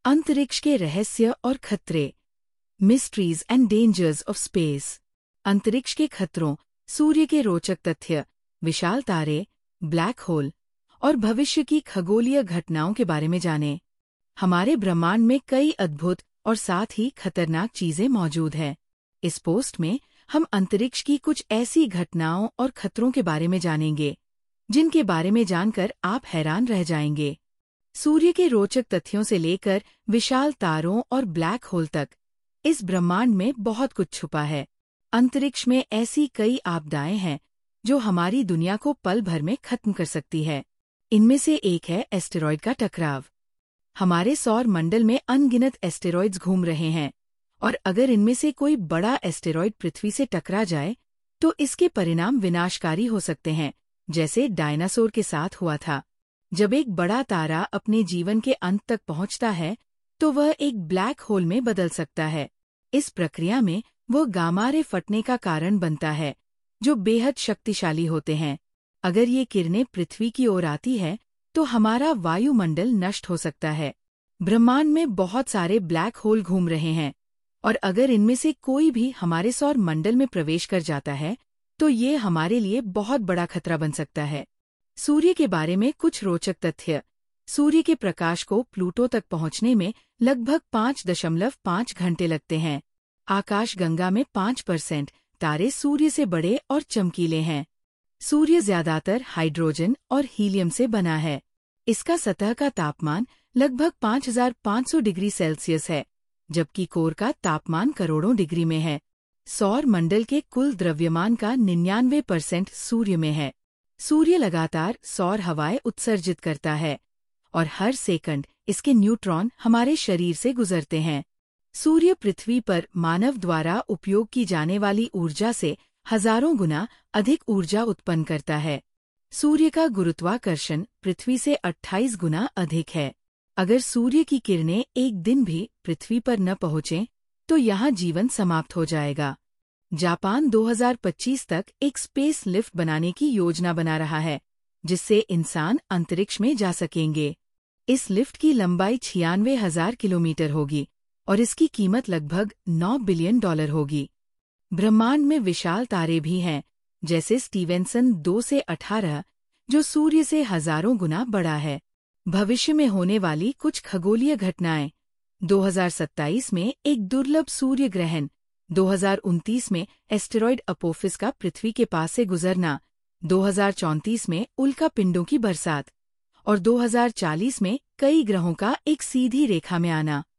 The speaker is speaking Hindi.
अंतरिक्ष के रहस्य और खतरे, mysteries and dangers of space. अंतरिक्ष के खतरों, सूर्य के रोचक तथ्य, विशाल तारे, ब्लैक होल और भविष्य की खगोलीय घटनाओं के बारे में जानें। हमारे ब्रह्मांड में कई अद्भुत और साथ ही खतरनाक चीजें मौजूद हैं। इस पोस्ट में हम अंतरिक्ष की कुछ ऐसी घटनाओं और खतरों के बारे में जानेंगे जिनके बारे में जानकर आप हैरान रह जाएंगे। सूर्य के रोचक तथ्यों से लेकर विशाल तारों और ब्लैक होल तक, इस ब्रह्मांड में बहुत कुछ छुपा है। अंतरिक्ष में ऐसी कई आपदाएं हैं जो हमारी दुनिया को पल भर में खत्म कर सकती है। इनमें से एक है एस्टेरॉयड का टकराव। हमारे सौर मंडल में अनगिनत एस्टेरॉयड्स घूम रहे हैं और अगर इनमें से कोई बड़ा एस्टेरॉयड पृथ्वी से टकरा जाए तो इसके परिणाम विनाशकारी हो सकते हैं, जैसे डायनासोर के साथ हुआ था। जब एक बड़ा तारा अपने जीवन के अंत तक पहुंचता है तो वह एक ब्लैक होल में बदल सकता है। इस प्रक्रिया में वह गामा रे फटने का कारण बनता है, जो बेहद शक्तिशाली होते हैं। अगर ये किरणें पृथ्वी की ओर आती है तो हमारा वायुमंडल नष्ट हो सकता है। ब्रह्मांड में बहुत सारे ब्लैक होल घूम रहे हैं और अगर इनमें से कोई भी हमारे सौर मंडल में प्रवेश कर जाता है तो ये हमारे लिए बहुत बड़ा खतरा बन सकता है। सूर्य के बारे में कुछ रोचक तथ्य। सूर्य के प्रकाश को प्लूटो तक पहुंचने में लगभग 5.5 घंटे लगते हैं। आकाशगंगा में 5% तारे सूर्य से बड़े और चमकीले हैं। सूर्य ज्यादातर हाइड्रोजन और हीलियम से बना है। इसका सतह का तापमान लगभग 5500 डिग्री सेल्सियस है, जबकि कोर का तापमान करोड़ों डिग्री में है। सौर मंडल के कुल द्रव्यमान का 99% सूर्य में है। सूर्य लगातार सौर हवाएं उत्सर्जित करता है और हर सेकंड इसके न्यूट्रॉन हमारे शरीर से गुजरते हैं। सूर्य पृथ्वी पर मानव द्वारा उपयोग की जाने वाली ऊर्जा से हजारों गुना अधिक ऊर्जा उत्पन्न करता है। सूर्य का गुरुत्वाकर्षण पृथ्वी से 28 गुना अधिक है। अगर सूर्य की किरणें एक दिन भी पृथ्वी पर न पहुंचें तो यहाँ जीवन समाप्त हो जाएगा। जापान 2025 तक एक स्पेस लिफ्ट बनाने की योजना बना रहा है, जिससे इंसान अंतरिक्ष में जा सकेंगे। इस लिफ्ट की लंबाई 96,000 किलोमीटर होगी और इसकी कीमत लगभग $9 बिलियन होगी। ब्रह्मांड में विशाल तारे भी हैं, जैसे स्टीवेंसन 2 से 18, जो सूर्य से हजारों गुना बड़ा है। भविष्य में होने वाली कुछ खगोलीय घटनाएं। 2027 में एक दुर्लभ सूर्य ग्रहण, 2029 में एस्टेरॉयड अपोफिस का पृथ्वी के पास से गुजरना, 2034 में उल्का पिंडों की बरसात और 2040 में कई ग्रहों का एक सीधी रेखा में आना।